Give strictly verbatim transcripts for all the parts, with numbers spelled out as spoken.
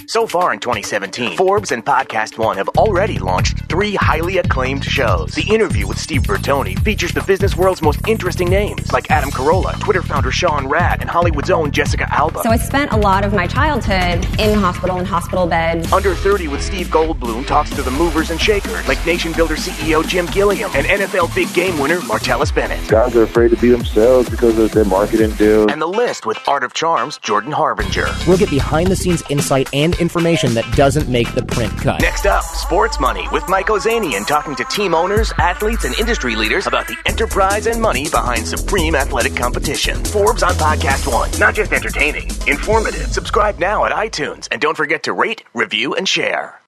So far in twenty seventeen, Forbes and Podcast One have already launched three highly acclaimed shows. The Interview with Steve Bertoni features the business world's most interesting names, like Adam Carolla, Twitter founder Sean Rad, and Hollywood's own Jessica Alba. So I spent a lot of my childhood in the hospital, in hospital beds. Under thirty with Steve Goldblum talks to the movers and shakers, like Nation Builder C E O Jim Gilliam and N F L big game winner Martellus Bennett. Guys are afraid to be themselves because of their marketing deals. And The List with Art of Charm's Jordan Harbinger. We'll get behind-the-scenes insight and information that doesn't make the print cut. Next up, Sports Money with Mike Ozanian talking to team owners, athletes, and industry leaders about the enterprise and money behind supreme athletic competition. Forbes on Podcast One. Not just entertaining, informative. Subscribe now at iTunes. And don't forget to rate, review, and share.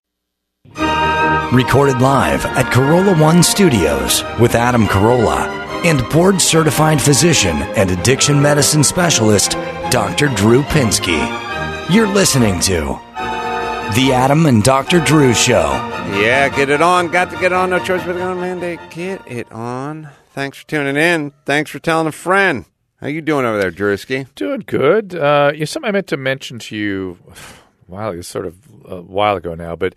Recorded live at Carolla One Studios with Adam Carolla and board-certified physician and addiction medicine specialist, Doctor Drew Pinsky. You're listening to The Adam and Doctor Drew Show. Yeah, get it on. Got to get on. No choice but to go on mandate. Get it on. Thanks for tuning in. Thanks for telling a friend. How you doing over there, Drewski? Doing good. Uh, you know, something I meant to mention to you, wow, it was sort of a while ago now, but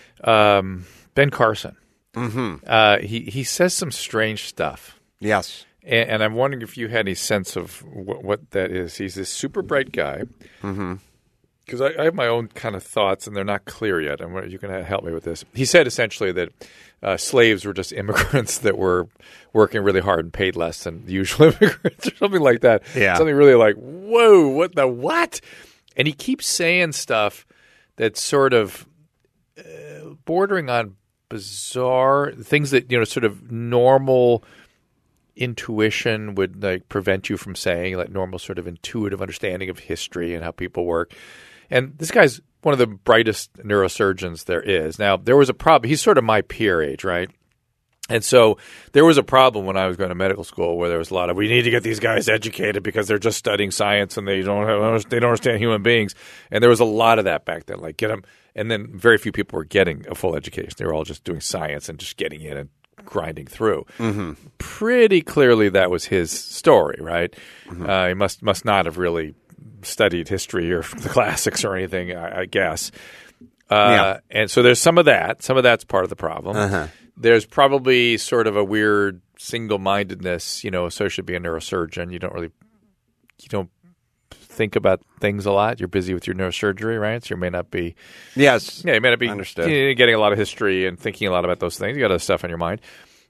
um, Ben Carson. Mm-hmm. Uh, he, he says some strange stuff. Yes. And, and I'm wondering if you had any sense of wh- what that is. He's this super bright guy. Mm-hmm. Because I, I have my own kind of thoughts, and they're not clear yet. And you can help me with this. He said essentially that uh, slaves were just immigrants that were working really hard and paid less than usual immigrants, or something like that. Yeah. Something really like, whoa, what the what? And he keeps saying stuff that's sort of uh, bordering on bizarre things that, you know, sort of normal intuition would like prevent you from saying, like normal sort of intuitive understanding of history and how people work. And this guy's one of the brightest neurosurgeons there is. Now, there was a problem. He's sort of my peer age, right? And so there was a problem when I was going to medical school where there was a lot of, we need to get these guys educated because they're just studying science and they don't have, they don't understand human beings. And there was a lot of that back then, like get them. And then very few people were getting a full education. They were all just doing science and just getting in and grinding through. Mm-hmm. Pretty clearly that was his story, right? Mm-hmm. Uh, he must must not have really studied history or the classics or anything, I, I guess. Uh, yeah. And so there's some of that. Some of that's part of the problem. Uh-huh. There's probably sort of a weird single-mindedness, you know, associated with being a neurosurgeon. You don't really you don't think about things a lot. You're busy with your neurosurgery, right? So you may not be Yes. Yeah, you may not be Understood. you know, getting a lot of history and thinking a lot about those things. You got other stuff on your mind.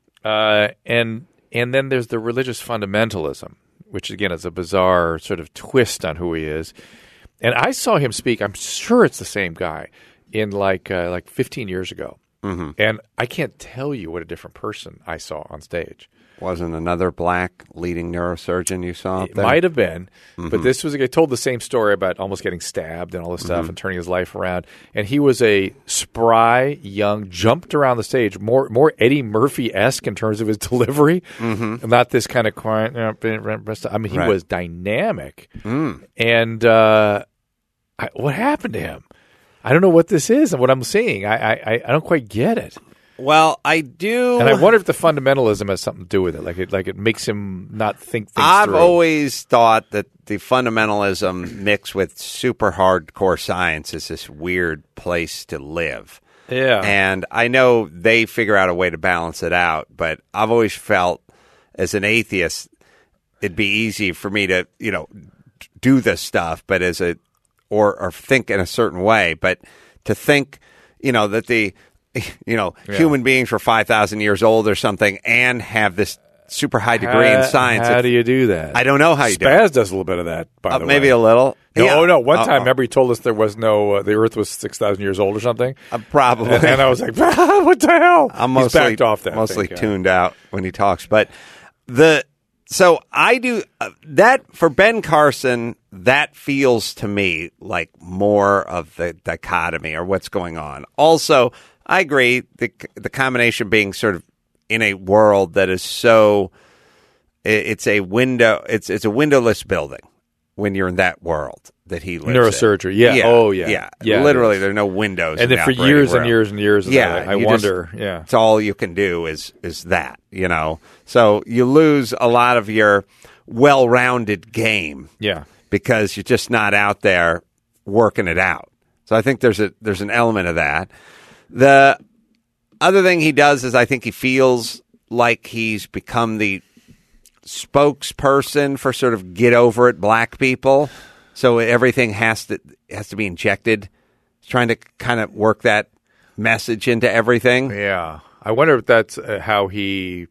Uh, and and then there's the religious fundamentalism, which again is a bizarre sort of twist on who he is. And I saw him speak. I'm sure it's the same guy in like uh, like fifteen years ago. Mm-hmm. And I can't tell you what a different person I saw on stage. Wasn't another black leading neurosurgeon you saw up It there? might have been, Mm-hmm. but this was a guy told the same story about almost getting stabbed and all this stuff Mm-hmm. and turning his life around. And he was a spry, young, jumped around the stage, more more Eddie Murphy-esque in terms of his delivery, Mm-hmm. not this kind of quiet. I mean, he Right. was dynamic. Mm. And uh, I, what happened to him? I don't know what this is and what I'm seeing. I I, I don't quite get it. Well, I do. And I wonder if the fundamentalism has something to do with it. Like it, like it makes him not think things I've through. always thought that the fundamentalism mixed with super hardcore science is this weird place to live. Yeah. And I know they figure out a way to balance it out, but I've always felt as an atheist, it'd be easy for me to, you know, do this stuff, but as a, or, or think in a certain way, but to think, you know, that the, you know, Yeah. human beings were five thousand years old or something and have this super high degree How- in science. How It- do you do that? I don't know how you do Spaz it. does a little bit of that, by Uh, the maybe way. a little. No, Yeah. Oh, no. One Uh-oh. time, remember he told us there was no, uh, the Earth was six thousand years old or something? Uh, probably. And, and I was like, what the hell? I'm He's mostly, backed off that. I mostly think, uh, tuned out when he talks. But the so I do uh, that for Ben Carson. That feels to me like more of the dichotomy or what's going on. Also, I agree the the combination being sort of in a world that is so it, it's a window. It's it's a windowless building when you're in that world that he lives in. Neurosurgery, yeah. Oh, yeah. yeah. Yeah, it Literally, is. there are no windows. And in then the for operating years and room. years and years, of yeah, that, I you wonder, just- yeah. it's all you can do is is that, you know. So you lose a lot of your well-rounded game Yeah. because you're just not out there working it out. So I think there's a there's an element of that. The other thing he does is I think he feels like he's become the spokesperson for sort of get over it black people. So everything has to has to be injected. He's trying to kind of work that message into everything. Yeah. I wonder if that's uh, how he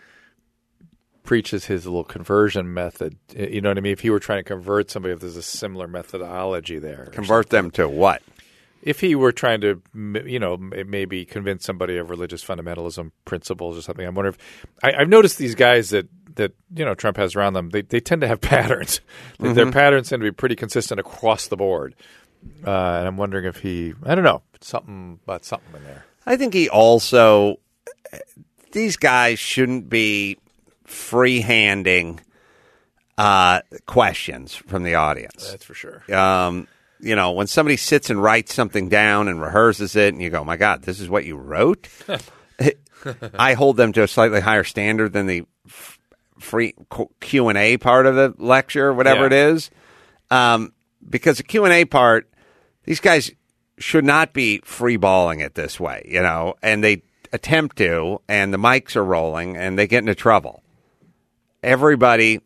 preaches his little conversion method. You know what I mean? If he were trying to convert somebody, if there's a similar methodology there. Convert them to what? If he were trying to, you know, maybe convince somebody of religious fundamentalism principles or something, I'm wondering if I, I've noticed these guys that, that you know Trump has around them. They they tend to have patterns. Mm-hmm. Their patterns tend to be pretty consistent across the board. Uh, and I'm wondering if he, I don't know, something about something in there. I think he also, these guys shouldn't be free-handing uh, questions from the audience. That's for sure. Um, you know, when somebody sits and writes something down and rehearses it and you go, my God, this is what you wrote? I hold them to a slightly higher standard than the f- free Q and A part of the lecture, whatever yeah. it is. Um, because the Q and A part, these guys should not be free-balling it this way, you know, and they attempt to, and the mics are rolling, and they get into trouble. Everybody,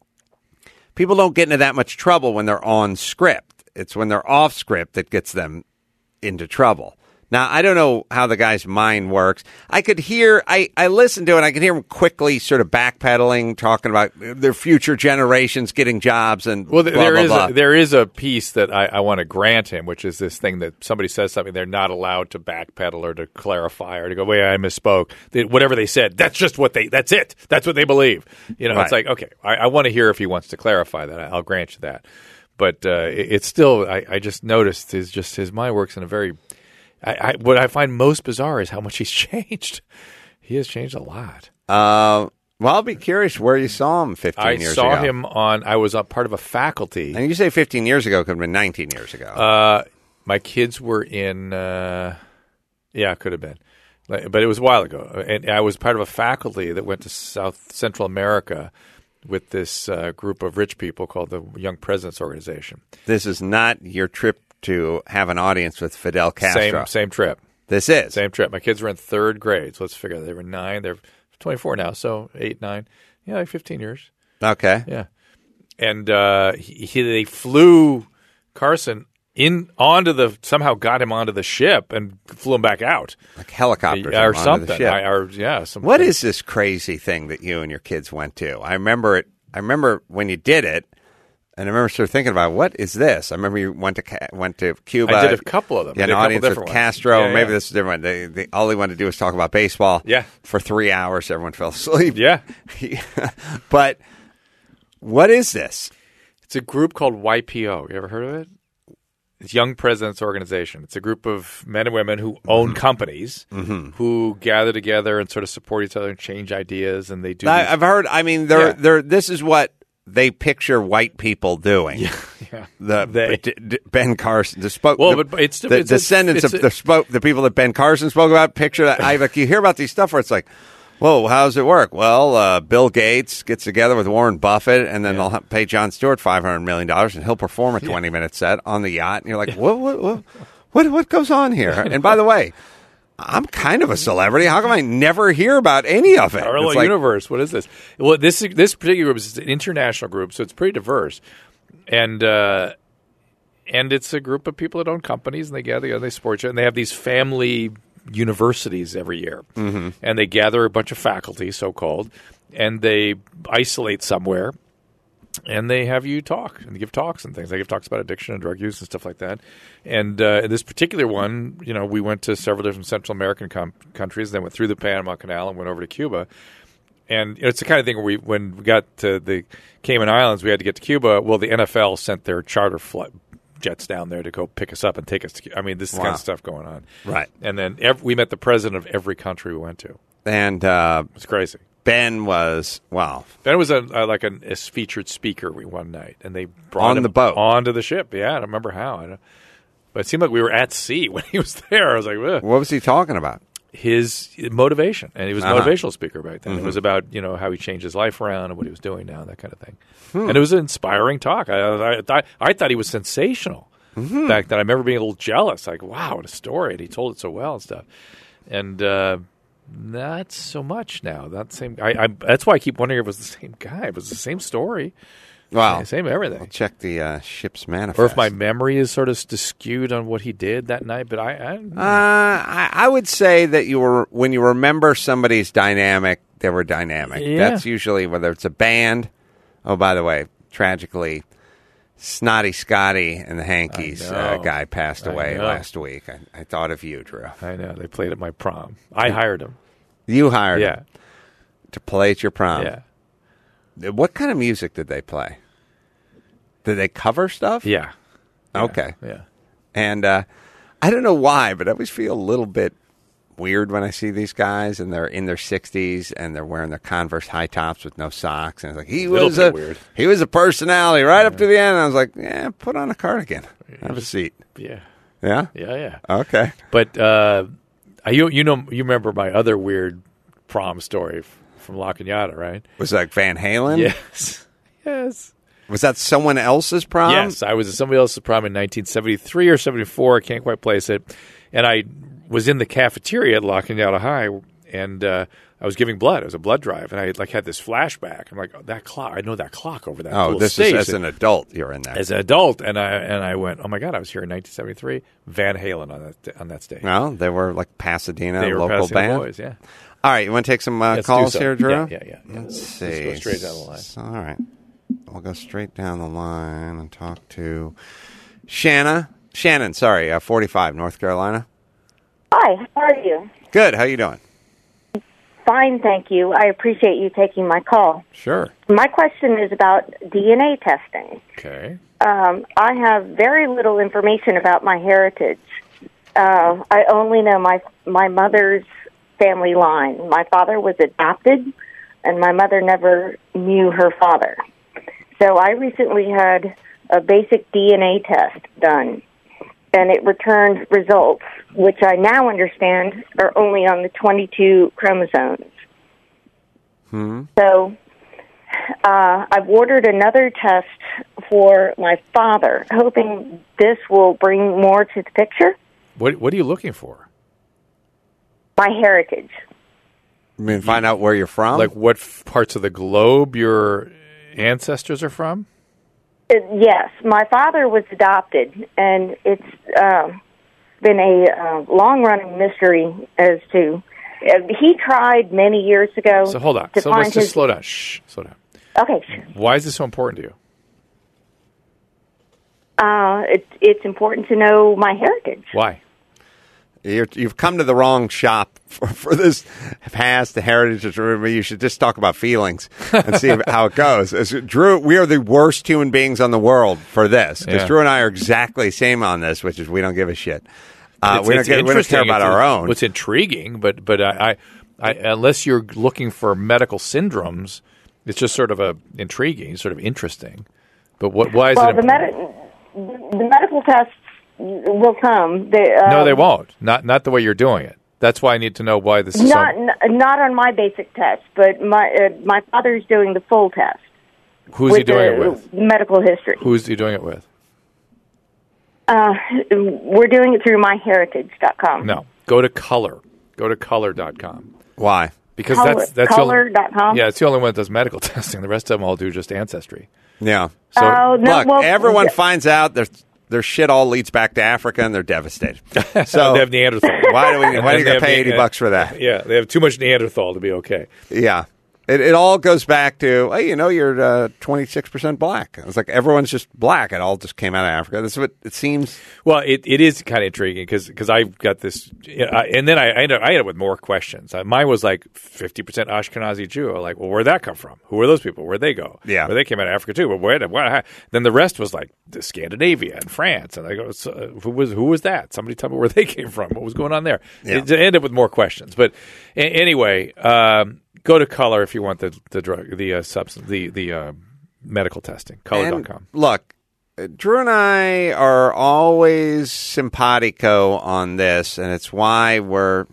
people don't get into that much trouble when they're on script. It's when they're off script that gets them into trouble. Now, I don't know how the guy's mind works. I could hear, I, I listened to it, I could hear him quickly sort of backpedaling, talking about their future generations getting jobs and well, blah, there blah, is blah. A, there is a piece that I, I want to grant him, which is this thing that somebody says something, they're not allowed to backpedal or to clarify or to go, wait, I misspoke. They, whatever they said, that's just what they, that's it. That's what they believe. You know, Right. It's like, okay, I, I want to hear if he wants to clarify that. I'll grant you that. But uh, it, it's still, I, I just noticed his, just his mind works in a very, I, I, what I find most bizarre is how much he's changed. He has changed a lot. Uh, well, I'll be curious where you saw him fifteen I years saw ago. him on, I was a part of a faculty. And you say fifteen years ago, could have been nineteen years ago. Uh, my kids were in, uh, yeah, it could have been. But it was a while ago. And I was part of a faculty that went to South Central America with this uh, group of rich people called the Young Presidents Organization. This is not your trip to have an audience with Fidel Castro. Same same trip. This is. Same trip. My kids were in third grade, so let's figure out. They were nine. They're twenty-four now, so eight, nine. Yeah, like fifteen years. Okay. Yeah. And uh, he, he, they flew Carson in onto the – somehow got him onto the ship and flew him back out. Like helicopters Or onto something. the ship. I, or, yeah. Some, What is this crazy thing that you and your kids went to? I remember it. I remember when you did it, and I remember sort of thinking about, what is this? I remember you went to went to Cuba. I did a couple of them. Yeah, I an did a couple audience with different ones. Castro. Yeah, yeah. Maybe this is different. They, they, all they wanted to do was talk about baseball. Yeah. For three hours, everyone fell asleep. Yeah. But what is this? It's a group called Y P O. You ever heard of it? It's Young Presidents Organization. It's a group of men and women who own mm-hmm. companies mm-hmm. who gather together and sort of support each other and change ideas, and they do. I, these- I've heard. I mean, they're Yeah. they're. This is what they picture white people doing. Yeah, yeah. The They- D- D- Ben Carson, the spoke. Well, the, but it's- the it's- descendants it's- of the spoke, the people that Ben Carson spoke about. Picture that. I like you hear about these stuff where it's like, whoa, how does it work? Well, uh, Bill Gates gets together with Warren Buffett, and then Yeah. they'll pay Jon Stewart five hundred million dollars, and he'll perform a twenty minute set on the yacht. And you're like, what, what, what, what, what goes on here? And by the way, I'm kind of a celebrity. How come I never hear about any of it? Parallel It's like, universe. What is this? Well, this this particular group is an international group, so it's pretty diverse, and uh, and it's a group of people that own companies, and they gather together, they support each other, and they have these family universities every year, mm-hmm. and they gather a bunch of faculty, so called, and they isolate somewhere. And they have you talk and give talks and things. They give talks about addiction and drug use and stuff like that. And uh, this particular one, you know, we went to several different Central American com- countries, then went through the Panama Canal and went over to Cuba. And you know, it's the kind of thing where we, when we got to the Cayman Islands, we had to get to Cuba. Well, the N F L sent their charter flight jets down there to go pick us up and take us to Cuba. I mean, this is the Wow. kind of stuff going on. Right. And then ev- we met the president of every country we went to. And uh, It's crazy. Ben was, well, Ben was a, a like a, a featured speaker one night, and they brought On him the boat. onto the ship. Yeah, I don't remember how. I don't, but it seemed like we were at sea when he was there. I was like, ugh. what was he talking about? His motivation, and he was a Uh-huh. motivational speaker back then. Mm-hmm. It was about you know how he changed his life around and what he was doing now, that kind of thing. Hmm. And it was an inspiring talk. I, I, I, I thought he was sensational. mm-hmm. back then. I remember being a little jealous, like, wow, what a story. And he told it so well and stuff. And uh, not so much now. Not the same. I, I, that's why I keep wondering if it was the same guy. It was the same story. Wow. Same, same everything. I'll check the uh, ship's manifest. Or if my memory is sort of skewed on what he did that night. But I, I, uh, I, I would say that you were when you remember somebody's dynamic, they were dynamic. Yeah. That's usually whether it's a band. Oh, by the way, tragically, Snotty Scotty and the Hankies uh, guy passed away last week. I, I thought of you, Drew. I know. They played at my prom. I hired him. You hired yeah. him to play at your prom. Yeah. What kind of music did they play? Did they cover stuff? Yeah. Okay. Yeah. And uh, I don't know why, but I always feel a little bit weird when I see these guys and they're in their sixties and they're wearing their Converse high tops with no socks. And it's like, he was a, weird. he was a personality right yeah. up to the end. And I was like, yeah, put on a cardigan. Have a seat. Yeah. Yeah? Yeah, yeah. Okay. But uh, you you know, you remember my other weird prom story from La Cañada, right? Was that like Van Halen? Yes. Yes. Was that someone else's prom? Yes, I was at somebody else's prom in nineteen seventy-three or seventy-four. I can't quite place it. And I was in the cafeteria at La Cañada High, and uh, I was giving blood. It was a blood drive, and I like had this flashback. I'm like, oh, that clock. I know that clock over that. Oh, this station. is as an adult. You're in that as an adult, and I and I went, oh my god, I was here in nineteen seventy-three. Van Halen on that on that stage. Well, they were like Pasadena they were local Pasadena band. Boys, yeah. All right, you want to take some uh, calls so. here, Drew? Yeah, yeah, yeah. Let's Let's, see. let's go straight down the line. All right. We'll go straight down the line and talk to Shanna. Shannon, sorry, uh, forty-five, North Carolina. Hi, how are you? Good. How you doing? Fine, thank you. I appreciate you taking my call. Sure. My question is about D N A testing. Okay. Um, I have very little information about my heritage. Uh, I only know my my mother's family line. My father was adopted, and my mother never knew her father. So I recently had a basic D N A test done, and it returned results, which I now understand are only on the twenty-two chromosomes. Hmm. So uh, I've ordered another test for my father, hoping this will bring more to the picture. What What are you looking for? My heritage. I mean, find out where you're from? Like what f- parts of the globe your ancestors are from? Uh, yes, my father was adopted, and it's um, been a uh, long-running mystery as to. Uh, he tried many years ago. So hold on. To So find let's just his, slow down. Shh, slow down. Okay, sure. Why is this so important to you? Uh, it, it's important to know my heritage. Why? You're, you've come to the wrong shop for, for this past, the heritage. You should just talk about feelings and see how it goes. As Drew, we are the worst human beings on the world for this. Because Yeah. Drew and I are exactly the same on this, which is we don't give a shit. Uh, It's- we, don't it's get, we don't interesting. care about It's- our own. What's intriguing, but but I, I, I unless you're looking for medical syndromes, it's just sort of a intriguing, sort of interesting. But what? Why is Well, it? the, important? med- the medical tests will come. They, uh, No, they won't. Not not the way you're doing it. That's why I need to know why this is Not so. n- not on my basic test, but my uh, my father's doing the full test. Who's he with doing the it with? Medical history. Who's he doing it with? Uh, we're doing it through my heritage dot com. No. Go to Color. Go to color dot com. Why? Because Color- that's that's color the dot only, com? Yeah, it's the only one that does medical testing. The rest of them all do just ancestry. Yeah. So Oh, no, Look, well, everyone th- finds out their their shit all leads back to Africa, and they're devastated. So they have Neanderthal. why do we? Why do you They got to have pay Ne- eighty bucks for that? Yeah, they have too much Neanderthal to be okay. Yeah. It, it all goes back to, hey, you know, you're uh, twenty-six percent black. It's like everyone's just black. It all just came out of Africa. That's what it seems. Well, it, it is kind of intriguing because I've got this, you know, and then I, I, ended, I ended up with more questions. Uh, mine was like fifty percent Ashkenazi Jew. I'm like, well, where'd that come from? Who were those people? Where'd they go? Yeah. Well, they came out of Africa too. But where? What, then the rest was like the Scandinavia and France. And I go, so, uh, who was who was that? Somebody tell me where they came from. What was going on there? Yeah. It, it ended up with more questions. But a- anyway. Um, Go to Color if you want the the drug the uh, substance the the uh, medical testing. color dot com. And look, uh, Drew and I are always simpatico on this, and it's why we're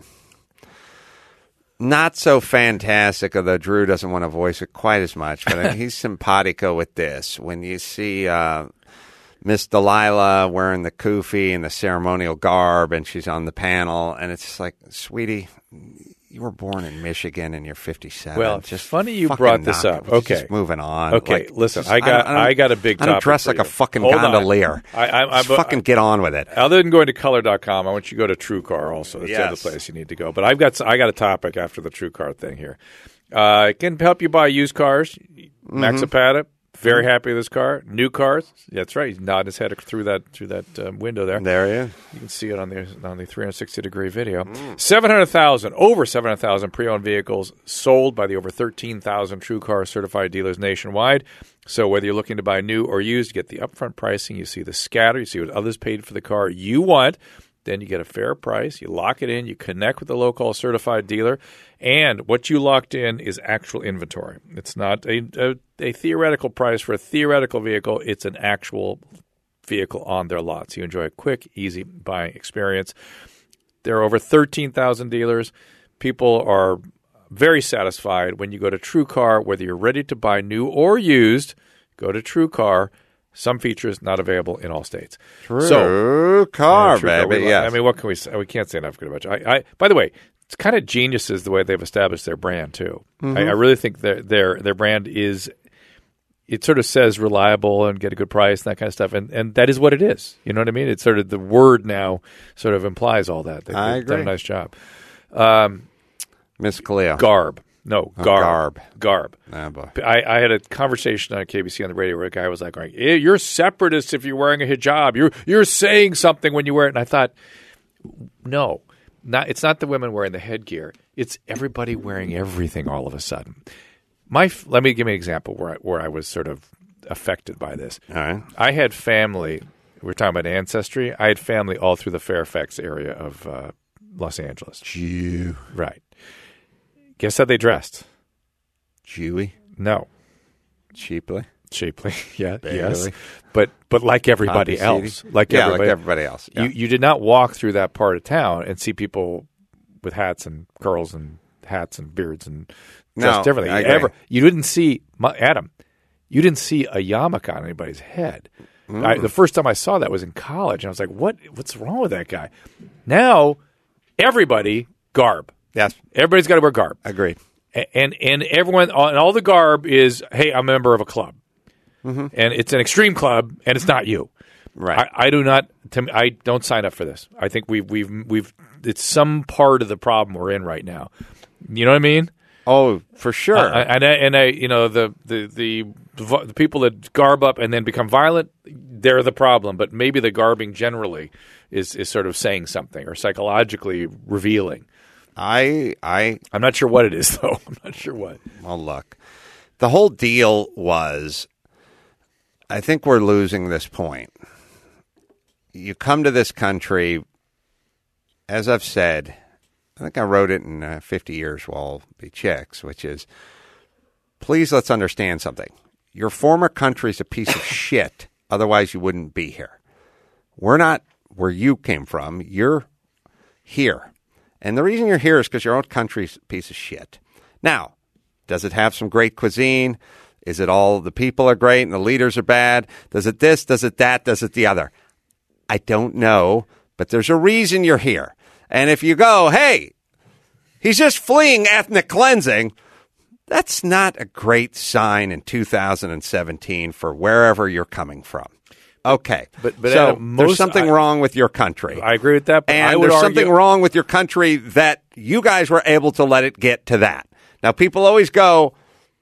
not so fantastic, although Drew doesn't want to voice it quite as much. But I mean, he's simpatico with this. When you see uh, Miss Delilah wearing the kufi and the ceremonial garb, and she's on the panel, and it's just like, sweetie, you were born in Michigan and you're fifty-seven. Well, just funny you fucking brought this knock up. it. Okay. Just moving on. Okay, Like, listen, just- I got don't- I, don't- I got a big I topic don't dress for like a you. fucking Hold on. gondolier. I, I, I, Just fucking get on with it. Other than going to color dot com, I want you to go to TrueCar also. That's the other Yes. place you need to go. But I've got I got a topic after the TrueCar thing here. Uh, it can help you buy used cars. Max Zapata, very happy with this car. New cars, that's right. He's nodding his head through that through that um, window there. There he is. You can see it on the on the three sixty degree video. Seven hundred thousand, over seven hundred thousand pre-owned vehicles sold by the over thirteen thousand TrueCar certified dealers nationwide. So whether you're looking to buy new or used, you get the upfront pricing. You see the scatter. You see what others paid for the car you want. Then you get a fair price. You lock it in. You connect with the local certified dealer. And what you locked in is actual inventory. It's not a, a, a theoretical price for a theoretical vehicle. It's an actual vehicle on their lot. So you enjoy a quick, easy buying experience. There are over thirteen thousand dealers. People are very satisfied when you go to TrueCar, whether you're ready to buy new or used, go to TrueCar. Some features not available in all states. True so, car, yeah, TrueCar, baby. we- Yes. I mean, what can we say? We can't say enough good about you. I, I, by the way, it's kind of geniuses the way they've established their brand too. Mm-hmm. I, I really think their their their brand is. It sort of says reliable and get a good price and that kind of stuff, and and that is what it is. You know what I mean? It's sort of the word now sort of implies all that. They, I they've done a agree. nice job. Um, Miss Cleo. Garb. No, Oh, garb. garb. Garb. Ah, boy. I, I had a conversation on K B C on the radio where a guy was like, going, eh, "You're separatist if you're wearing a hijab. You're you're saying something when you wear it." And I thought, no, not. It's not the women wearing the headgear. It's everybody wearing everything all of a sudden. My f- let me give me an example where I, where I was sort of affected by this. All right. I had family. We're talking about ancestry. I had family all through the Fairfax area of uh, Los Angeles. Jew. Right. Guess how they dressed? Jewy. No. Cheaply. Cheaply, yeah, Barely. yes, but but like everybody Poppy else, City. like Yeah, everybody, like everybody else. Yeah. You you did not walk through that part of town and see people with hats and curls and hats and beards and dressed No, differently. I You agree. ever you didn't see my, Adam, you didn't see a yarmulke on anybody's head. Mm. I, the first time I saw that was in college, and I was like, "What? What's wrong with that guy?" Now, everybody garb. Yes. Everybody's got to wear garb. Agreed. A- and and everyone and all the garb is, hey, I'm a member of a club, and it's an extreme club, and it's not you. Right. I, I do not. To me, I don't sign up for this. I think we've we've we've. It's some part of the problem we're in right now. You know what I mean? Oh, for sure. Uh, and I, and I, you know, the the the the people that garb up and then become violent, they're the problem. But maybe the garbing generally is is sort of saying something or psychologically revealing. I I I'm not sure what it is, though. I'm not sure what. well, look. The whole deal was, I think we're losing this point. You come to this country, as I've said, I think I wrote it in uh, fifty years will be chicks, which is, please let's understand something. Your former country's a piece of shit. Otherwise, you wouldn't be here. We're not where you came from. You're here. And the reason you're here is because your own country's a piece of shit. Now, does it have some great cuisine? Is it all the people are great and the leaders are bad? Does it this? Does it that? Does it the other? I don't know, but there's a reason you're here. And if you go, hey, he's just fleeing ethnic cleansing, that's not a great sign in two thousand seventeen for wherever you're coming from. Okay. But- but so Adam, there's most- something I- wrong with your country. I agree with that. But I And would there's argue, something wrong with your country that you guys were able to let it get to that. Now, people always go,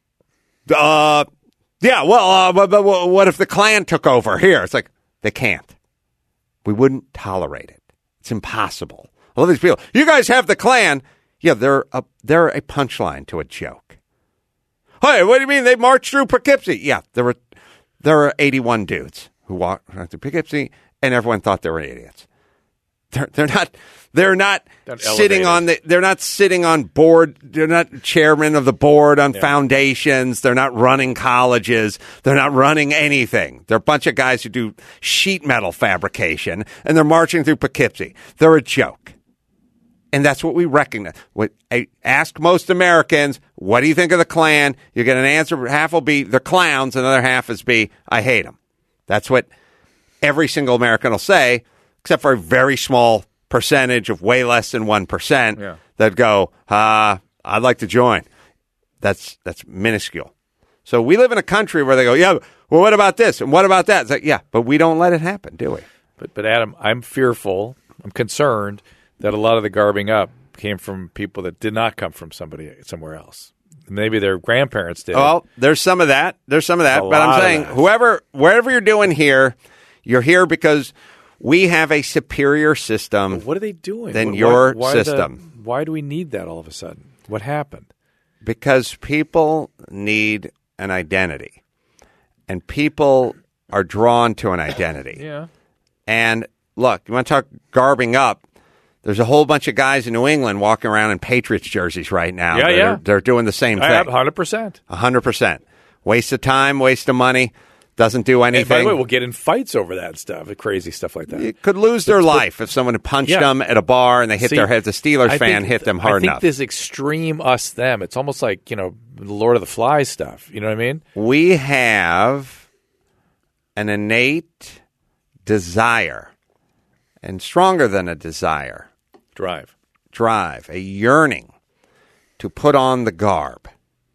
uh, yeah, well, uh, but, but what if the Klan took over here? It's like, they can't. We wouldn't tolerate it. It's impossible. All these people, you guys have the Klan. Yeah, they're a, they're a punchline to a joke. Hey, what do you mean they marched through Poughkeepsie? Yeah, there were there were eighty-one dudes who walked through Poughkeepsie, and everyone thought they were idiots. They're they're not they're not Not sitting elevated. on the they're not sitting on board. They're not chairman of the board on foundations. They're not running colleges. They're not running anything. They're a bunch of guys who do sheet metal fabrication, and they're marching through Poughkeepsie. They're a joke. And that's what we recognize. What, I ask most Americans, what do you think of the Klan? You get an answer. Half will be the clowns, another half is be, I hate them. That's what every single American will say, except for a very small percentage of way less than one percent Yeah. that go, uh, I'd like to join. That's that's minuscule. So we live in a country where they go, yeah, well, what about this? And what about that? It's like, yeah, but we don't let it happen, do we? But, but Adam, I'm fearful, I'm concerned that a lot of the garbing up came from people that did not come from somebody somewhere else. Maybe their grandparents did. Well, there's some of that. There's some of that. A But lot I'm of saying, that. whoever, wherever you're doing here, you're here because we have a superior system What are they doing? than Why- your why the- system. why do we need that all of a sudden? What happened? Because people need an identity. And people are drawn to an identity. Yeah. And look, you want to talk garbing up? There's a whole bunch of guys in New England walking around in Patriots jerseys right now. Yeah, that yeah. Are, they're doing the same I have thing. one hundred percent. one hundred percent. Waste of time, waste of money, doesn't do And by anything. the way, we'll get in fights over that stuff, crazy stuff like that. You could lose their life if someone had punched Yeah. them at a bar and they hit See, their heads. A Steelers I fan think- hit them hard I think enough. this extreme us them. It's almost like, you know, the Lord of the Flies stuff. You know what I mean? We have an innate desire, and stronger than a desire, Drive. drive, a yearning to put on the garb.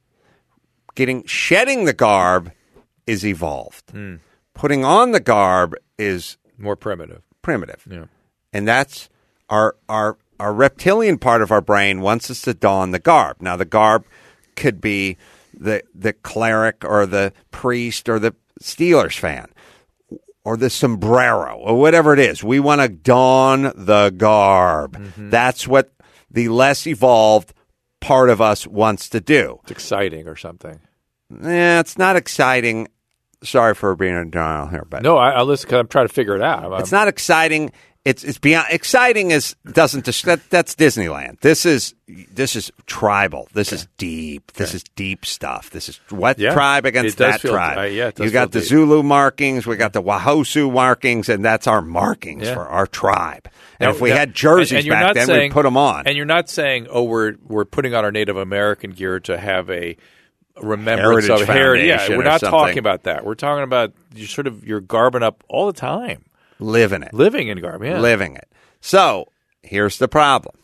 Getting shedding the garb is evolved. Hmm. Putting on the garb is More primitive. primitive. Yeah. And that's our our our reptilian part of our brain wants us to don the garb. Now the garb could be the the cleric or the priest or the Steelers fan or the sombrero or whatever it is. We want to don the garb. Mm-hmm. That's what the less evolved part of us wants to do. It's exciting or something. Eh, it's not exciting. Sorry for being in denial here, but No, I, I listen because I'm trying to figure it out. I'm, it's not exciting. It's it's beyond exciting. Is doesn't dis- that, that's Disneyland. This is this is tribal. This is deep. This is deep stuff. This is what Yeah. tribe against It does that feel- tribe. uh, yeah, it does you got feel the deep. Zulu markings. We got the Wahosu markings, and that's our markings Yeah. for our tribe. And Now- if we now- had jerseys and- and you're back not then, saying- we'd put them on. And you're not saying, oh, we're we're putting on our Native American gear to have a remembrance Heritage of heritage. Yeah, Foundation we're or not something. talking about that. We're talking about you sort of you're garbing up all the time, Living it. living in garb. Yeah. living it. So here's the problem.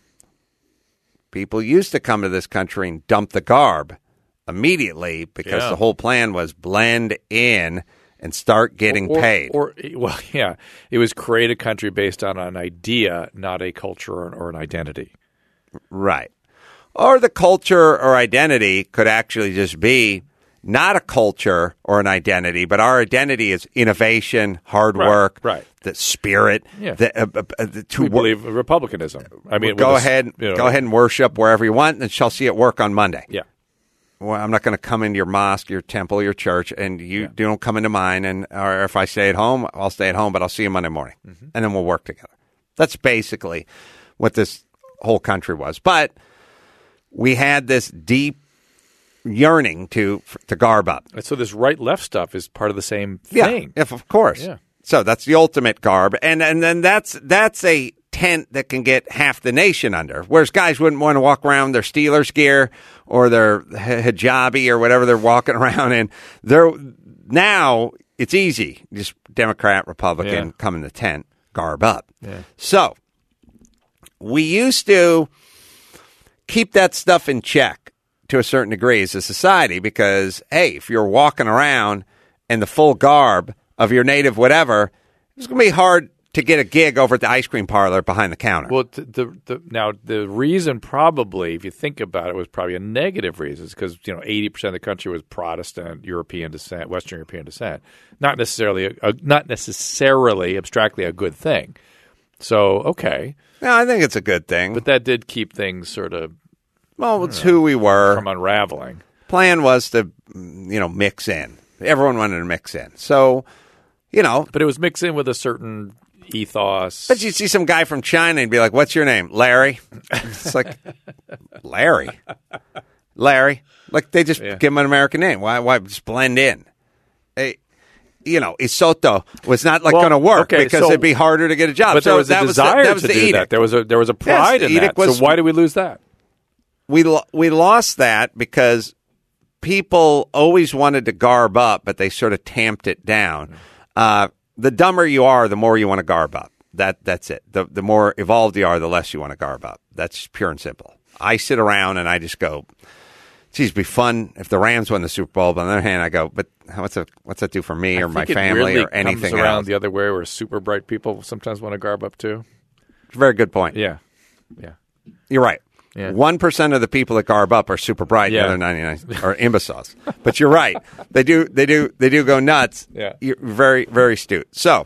People used to come to this country and dump the garb immediately because Yeah. the whole plan was blend in and start getting or, paid. Or well, yeah, it was create a country based on an idea, not a culture or, or an identity. Right. Or the culture or identity could actually just be not a culture or an identity, but our identity is innovation, hard Right, work, right. the spirit, Yeah. the, uh, uh, uh, the, to We wor- believe in republicanism. I mean, go with a s- ahead, you know, go ahead and worship wherever you want, and shall see it work on Monday. Yeah. Well, I'm not going to come into your mosque, your temple, your church, and you, you don't come into mine. And or if I stay at home, I'll stay at home, but I'll see you Monday morning, Mm-hmm. and then we'll work together. That's basically what this whole country was. But we had this deep yearning to to garb up. And so this right-left stuff is part of the same Yeah, thing. if of course. Yeah. So that's the ultimate garb, and and then that's that's a tent that can get half the nation under. Whereas guys wouldn't want to walk around their Steelers gear or their hi- hijabi or whatever they're walking around in. They're now it's easy, just Democrat, Republican, Yeah. come in the tent, garb up. So we used to keep that stuff in check to a certain degree as a society because, hey, if you're walking around in the full garb of your native whatever, it's going to be hard to get a gig over at the ice cream parlor behind the counter. Well, t- the, the now the reason probably, if you think about it, was probably a negative reason, because you know eighty percent of the country was Protestant, European descent, Western European descent. Not necessarily, a, a, not necessarily abstractly a good thing. So okay, no, I think it's a good thing. but that did keep things sort of well, it's who we were. from unraveling. Plan was to, you know, mix in. Everyone wanted to mix in. So, you know, But it was mixed in with a certain ethos. but you see some guy from China and be like, "What's your name?" Larry. It's like, Larry, Larry. Like they just Yeah. give him an American name. Why? Why just blend in? Hey, you know, Isoto was not like Well, going to work okay, because so- it'd be harder to get a job. But so there was that a was the, desire that was to the do edict. that. There was a there was a pride the in edict that. was- so why did we lose that? we lo- we lost that because people always wanted to garb up, but they sort of tamped it down. Uh, the dumber you are, the more you want to garb up. That that's it. The the more evolved you are, the less you want to garb up. That's pure and simple. I sit around and I just go, geez, it'd be fun if the Rams won the Super Bowl. But on the other hand, I go, but what's that, what's that do for me I or my think it family really or anything comes around else? the other way, where super bright people sometimes want to garb up too. Very good point. Yeah, yeah, you're right. Yeah. One percent of the people that garb up are super bright. Yeah. The other ninety-nine are imbeciles. But you're right. They do. They do. They do go nuts. Yeah. You're very, very astute. So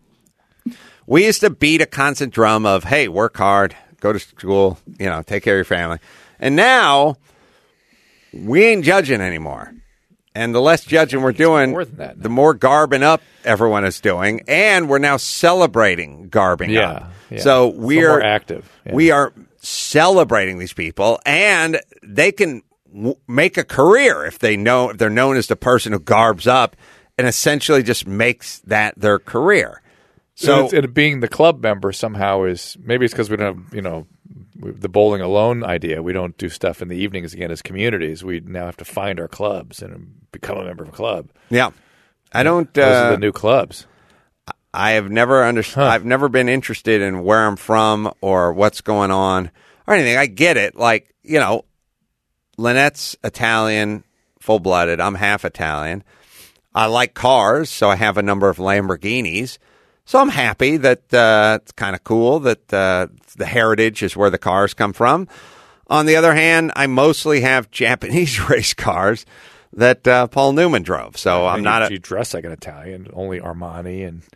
we used to beat a constant drum of, hey, work hard, go to school, you know, take care of your family. And now we ain't judging anymore. And the less judging we're doing, more than that now. the more garbing up everyone is doing. And we're now celebrating garbing Yeah, up. yeah. So It's a we're little more active. Yeah. We are celebrating these people, and they can w- make a career if they know if they're known as the person who garbs up and essentially just makes that their career. So, So and being the club member somehow is, maybe it's because we don't have, you know, the bowling alone idea. We don't do stuff in the evenings again as communities. We now have to find our clubs and become a member of a club. yeah, I don't. Those Uh, are the new clubs. I have never understood. Huh. I've never been interested in where I'm from or what's going on or anything. I get it. Like, you know, Lynette's Italian, full blooded. I'm half Italian. I like cars, so I have a number of Lamborghinis. So I'm happy that uh, it's kind of cool that uh, the heritage is where the cars come from. On the other hand, I mostly have Japanese race cars that uh, Paul Newman drove. So I'm And not you, a, you dress like an Italian, only Armani and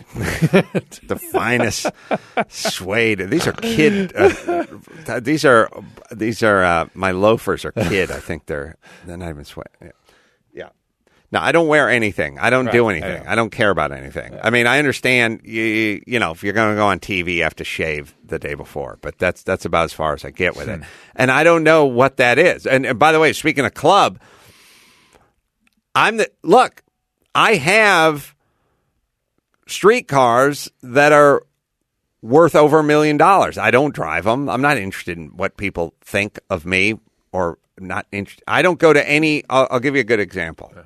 the finest suede. These are kid. Uh, these are these are uh, my loafers are kid. I think they're they're not even suede. Yeah. yeah. No, I don't wear anything. I don't do Right, anything. I I, don't care about anything. I mean, I understand you. You know, if you're going to go on T V, you have to shave the day before. But that's that's about as far as I get with it. And I don't know what that is. And, and by the way, speaking of club, I'm the look. I have street cars that are worth over a million dollars. I don't drive them. I'm not interested in what people think of me or not interested. I don't go to any. I'll, I'll give you a good example. Yeah.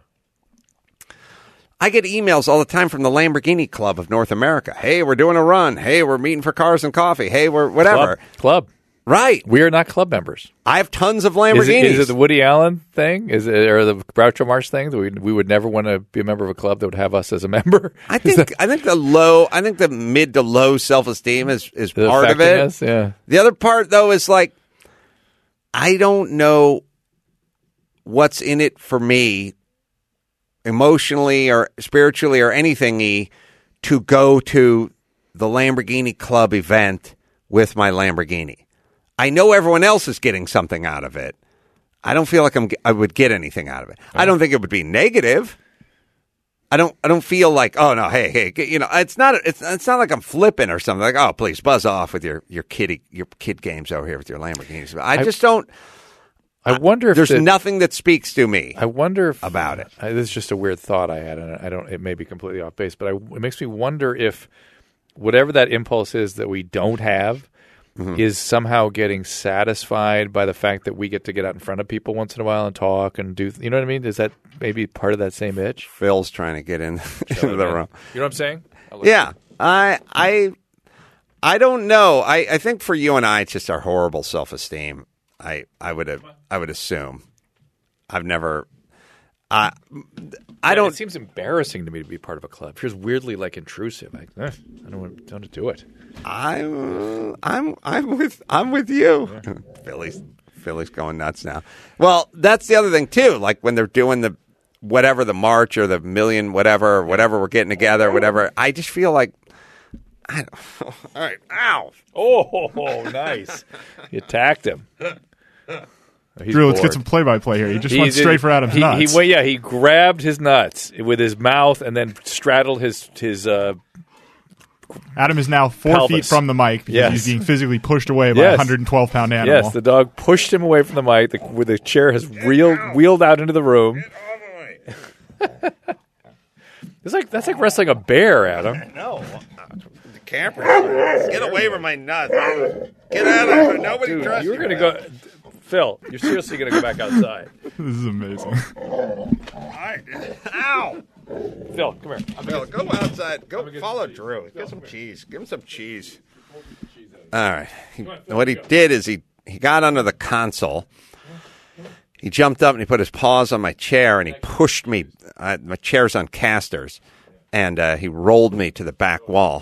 I get emails all the time from the Lamborghini Club of North America. Hey, we're doing a run. Hey, we're meeting for cars and coffee. Hey, we're whatever. club. club. Right. We are not club members. I have tons of Is Lamborghinis. it, is it the Woody Allen thing? Is it or the Groucho Marx thing that we we would never want to be a member of a club that would have us as a member? I think I think the low, I think the mid to low self esteem is is Is it part of affecting it. us? Yeah. The other part though is like I don't know what's in it for me emotionally or spiritually or anything-y to go to the Lamborghini Club event with my Lamborghini. I know everyone else is getting something out of it. I don't feel like I'm, I would get anything out of it. I don't think it would be negative. I don't. I don't feel like, oh no, hey, hey, you know, it's not. It's it's not like I'm flipping or something. Like, oh, please buzz off with your your kiddie your kid games over here with your Lamborghinis. I, I just don't. I wonder if there's the, nothing that speaks to me. I wonder if, about it. I, this is just a weird thought I had, and I don't. It may be completely off base, but I, it makes me wonder if whatever that impulse is that we don't have. Mm-hmm. Is somehow getting satisfied by the fact that we get to get out in front of people once in a while and talk and do, you know what I mean? Is that maybe part of that same itch? Phil's trying to get in into the room. You know what I'm saying? Yeah, I, I, I don't know. I, I think for you and I, it's just our horrible self-esteem. I, I would, I would assume. I've never. I, I yeah, don't. It seems embarrassing to me to be part of a club. It feels weirdly like intrusive. Like, eh, I don't want, don't want to do it. I'm, I'm, I'm with, I'm with you. Yeah. Philly's, Philly's going nuts now. Well, that's the other thing too. Like when they're doing the whatever the march or the million whatever, whatever we're getting together, whatever. I just feel like. I don't, all right. Ow. Oh, nice. You attacked him. He's Drew, let's bored. get some play-by-play here. He just He went did- straight for Adam's he, nuts. He, well, yeah, he grabbed his nuts with his mouth and then straddled his his. Uh, Adam is now four pelvis. feet from the mic because Yes. he's being physically pushed away by Yes. a one hundred twelve pound animal. yes, the dog pushed him away from the mic. The, where the chair has reeled, wheeled out into the room. It's like that's like wrestling a bear, Adam. No. The camera. Get away from my nuts. Get out of here. Nobody Dude, trusts you're you. gonna go, Phil. You're seriously gonna go back outside. This is amazing. All right. Ow. Phil, come here. I'm Phil, go outside. Go follow Drew. Get some cheese. Give him some cheese. All right. He, what he did is he, he got under the console. He jumped up and he put his paws on my chair and he pushed me. Uh, my chair's on casters. And uh, he rolled me to the back wall.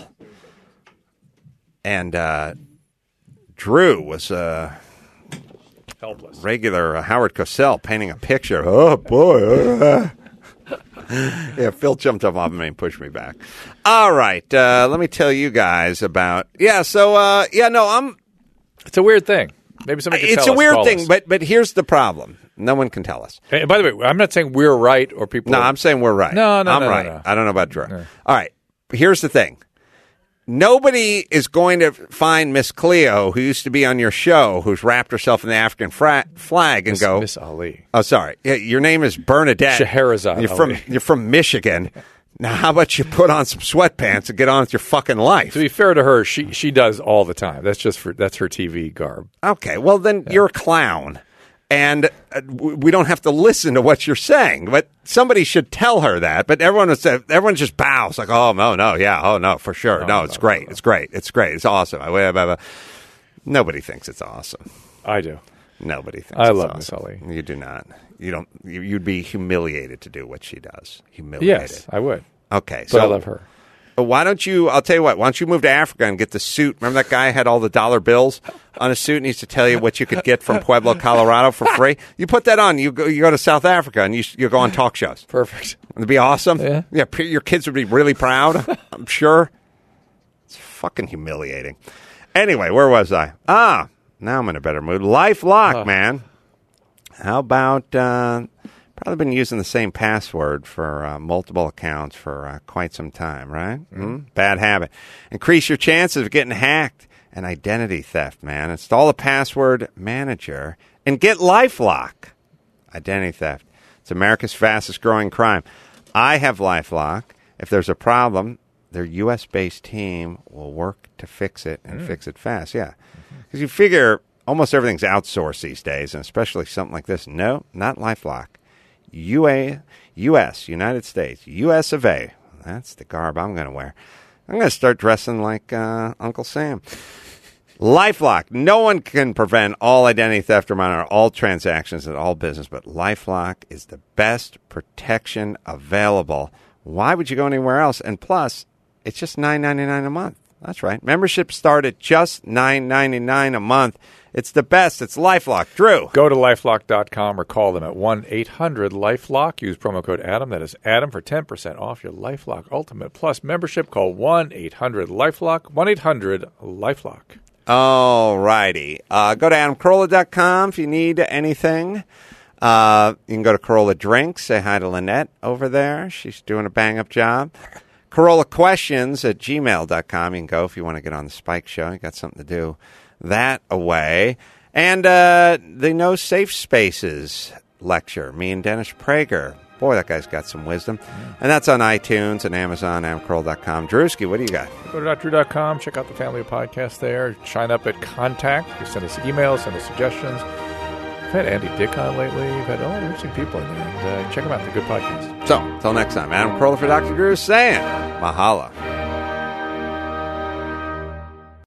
And uh, Drew was a helpless regular uh, Howard Cosell painting a picture. Oh, boy. Uh. Yeah, Phil jumped up off me and pushed me back. All right. Uh, let me tell you guys about. Yeah, so, uh, yeah, no, I'm. It's a weird thing. Maybe somebody can It's tell a us, weird call thing, us. but but here's the problem. No one can tell us. And by the way, I'm not saying we're right or people. No, are... I'm saying we're right. No, no, I'm no, no, right. no. I don't know about Drew. No. All right. Here's the thing. Nobody is going to find Miss Cleo, who used to be on your show, who's wrapped herself in the African fra- flag, and Miss, go, Miss Ali. Oh, sorry. Yeah, your name is Bernadette. Scheherazade You're Ali. from you're from Michigan. Now, how about you put on some sweatpants and get on with your fucking life? To be fair to her, she she does all the time. That's just for that's her T V garb. Okay, well then yeah. You're a clown, and uh, we don't have to listen to what you're saying. But somebody should tell her that. But everyone was everyone just bows like, oh no, no, yeah, oh no, for sure, no, no it's no, great, no, no. it's great, it's great, it's awesome. Nobody thinks it's awesome. I do. Nobody thinks I it's love awesome. Miss Ali. You do not. You don't. You, you'd be humiliated to do what she does. Humiliated. Yes, I would. Okay, but so I love her. Why don't you? I'll tell you what. Why don't you move to Africa and get the suit? Remember that guy had all the dollar bills on his suit and he used to tell you what you could get from Pueblo, Colorado for free. You put that on. You go. You go to South Africa and you you go on talk shows. Perfect. It'd be awesome. Yeah. Yeah. Your kids would be really proud. I'm sure. It's fucking humiliating. Anyway, where was I? Ah, now I'm in a better mood. LifeLock, oh. man. How about? Uh, Probably been using the same password for uh, multiple accounts for uh, quite some time, right? Mm-hmm. Mm-hmm. Bad habit. Increase your chances of getting hacked and identity theft, man. Install a password manager and get LifeLock. Identity theft. It's America's fastest growing crime. I have LifeLock. If there's a problem, their U S-based team will work to fix it and mm. fix it fast. Yeah. Because mm-hmm. you figure almost everything's outsourced these days, and especially something like this. No, not LifeLock. U A, U S, United States, U S of A. That's the garb I'm going to wear. I'm going to start dressing like uh, Uncle Sam. LifeLock. No one can prevent all identity theft or monitor all transactions in all business, but LifeLock is the best protection available. Why would you go anywhere else? And plus, it's just nine ninety-nine a month. That's right. Membership start at just nine ninety-nine a month. It's the best. It's LifeLock. Drew. Go to lifelock dot com or call them at one eight hundred LifeLock. Use promo code Adam. That is Adam for ten percent off your LifeLock Ultimate Plus membership. Call one eight hundred LifeLock. one eight hundred LifeLock. All righty. Uh, go to adam carolla dot com if you need anything. Uh, you can go to Corolla Drinks. Say hi to Lynette over there. She's doing a bang-up job. Carolla Questions at gmail dot com. You can go if you want to get on the Spike Show. You got something to do that away. And uh, the No Safe Spaces lecture, me and Dennis Prager. Boy, that guy's got some wisdom. Mm. And that's on iTunes and Amazon, adam carolla dot com. Drewski, what do you got? Go to drew dot com. Check out the family of podcasts there. Sign up at Contact. You send us emails, send us suggestions. We've had Andy Dick on lately. We've had all interesting people in there. And uh, check them out. They're good podcasts. So, until next time, Adam Carolla for Doctor Drew saying mahalo.